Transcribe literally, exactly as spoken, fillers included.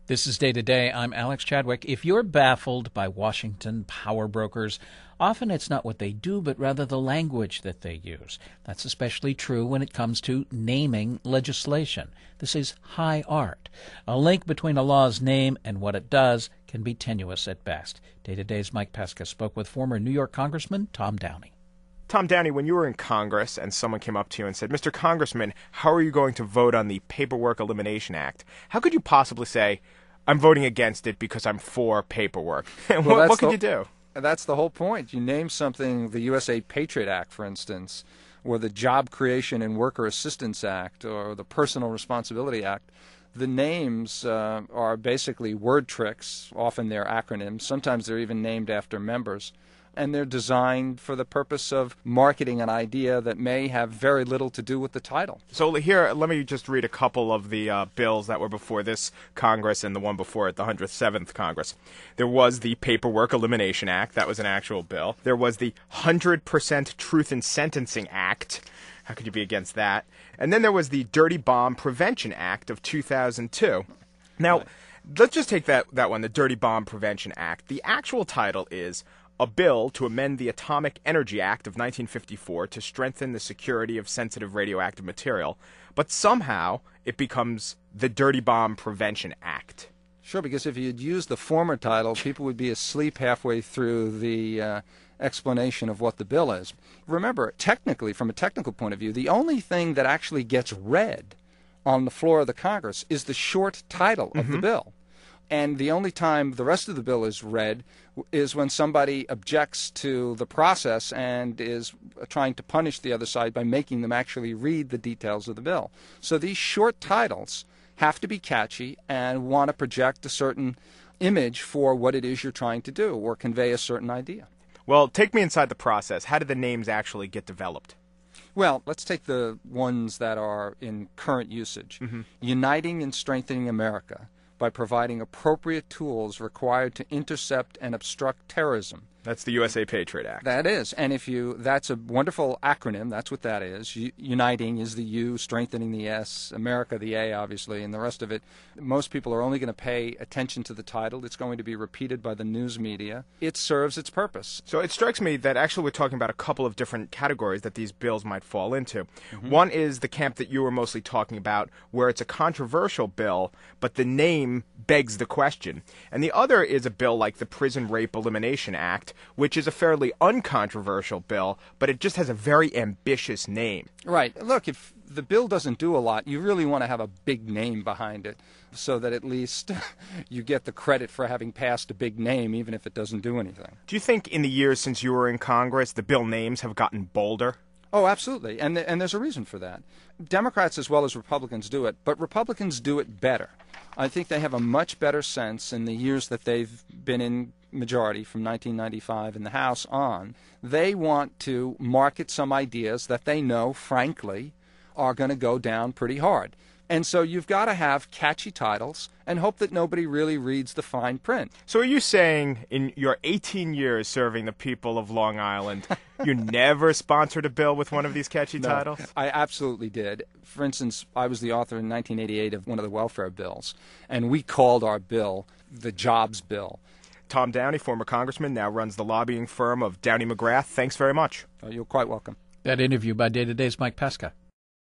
This is Day to Day. I'm Alex Chadwick. If you're baffled by Washington power brokers, often it's not what they do, but rather the language that they use. That's especially true when it comes to naming legislation. This is high art. A link between a law's name and what it does can be tenuous at best. Day to Day's Mike Pesca spoke with former New York Congressman Tom Downey. Tom Downey, when you were in Congress and someone came up to you and said, Mister Congressman, how are you going to vote on the Paperwork Elimination Act? How could you possibly say, I'm voting against it because I'm for paperwork? Well, what what could the, you do? That's the whole point. You name something, the U S A Patriot Act, for instance, or the Job Creation and Worker Assistance Act, or the Personal Responsibility Act. The names uh, are basically word tricks. Often they're acronyms. Sometimes they're even named after members. And they're designed for the purpose of marketing an idea that may have very little to do with the title. So here, let me just read a couple of the uh, bills that were before this Congress and the one before it, the one hundred seventh Congress. There was the Paperwork Elimination Act. That was an actual bill. There was the one hundred percent Truth in Sentencing Act. How could you be against that? And then there was the Dirty Bomb Prevention Act of two thousand two. Now, let's just take that, that one, the Dirty Bomb Prevention Act. The actual title is a bill to amend the Atomic Energy Act of nineteen fifty-four to strengthen the security of sensitive radioactive material, but somehow it becomes the Dirty Bomb Prevention Act. Sure, because if you'd used the former title, people would be asleep halfway through the uh, explanation of what the bill is. Remember, technically, from a technical point of view, the only thing that actually gets read on the floor of the Congress is the short title of mm-hmm. the bill. And the only time the rest of the bill is read is when somebody objects to the process and is trying to punish the other side by making them actually read the details of the bill. So these short titles have to be catchy and want to project a certain image for what it is you're trying to do or convey a certain idea. Well, take me inside the process. How did the names actually get developed? Well, let's take the ones that are in current usage. Mm-hmm. Uniting and Strengthening America, by providing appropriate tools required to intercept and obstruct terrorism. That's the U S A Patriot Act. That is. And if you, that's a wonderful acronym. That's what that is. U- uniting is the U, strengthening the S, America the A, obviously, and the rest of it. Most people are only going to pay attention to the title. It's going to be repeated by the news media. It serves its purpose. So it strikes me that actually we're talking about a couple of different categories that these bills might fall into. Mm-hmm. One is the camp that you were mostly talking about, where it's a controversial bill, but the name begs the question. And the other is a bill like the Prison Rape Elimination Act, which is a fairly uncontroversial bill, but it just has a very ambitious name. Right. Look, if the bill doesn't do a lot, you really want to have a big name behind it so that at least you get the credit for having passed a big name, even if it doesn't do anything. Do you think in the years since you were in Congress, the bill names have gotten bolder? Oh, absolutely. And, th- and there's a reason for that. Democrats as well as Republicans do it, but Republicans do it better. I think they have a much better sense in the years that they've been in majority from nineteen ninety-five in the House on. They want to market some ideas that they know, frankly, are going to go down pretty hard. And so you've got to have catchy titles and hope that nobody really reads the fine print. So are you saying in your eighteen years serving the people of Long Island, you never sponsored a bill with one of these catchy no, titles? I absolutely did. For instance, I was the author in nineteen eighty-eight of one of the welfare bills, and we called our bill the Jobs Bill. Tom Downey, former congressman, now runs the lobbying firm of Downey McGrath. Thanks very much. Uh, you're quite welcome. That interview by Day to Day's Mike Pesca.